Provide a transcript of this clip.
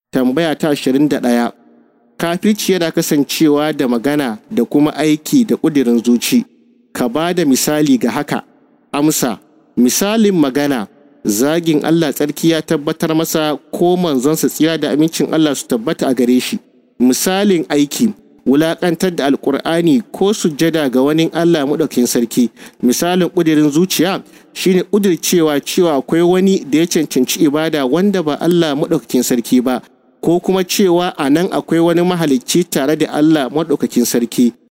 Tambaya ta 21. Kafirci yana kasancewa da magana da kuma aiki da ƙudirin zuci. Ka ba da misali ga haka. Amsa: misalin magana, zagin Allah tsarki ya tabbatar masa ko manzonsa tsira da amincin Allah su tabbata a gare shi. Misalin aiki, wulaƙantar da alƙur'ani ko sujjada ga wani Allah maɗaukakin sarki. Misalin ƙudirin zuciya shine ƙudircewa cewa akwai wani da ya cancanci ibada wanda ba Allah maɗaukakin sarki ba, ko kuma cewa a nan akwai wani mahalicci tare da Allah maɗaukakin sarki.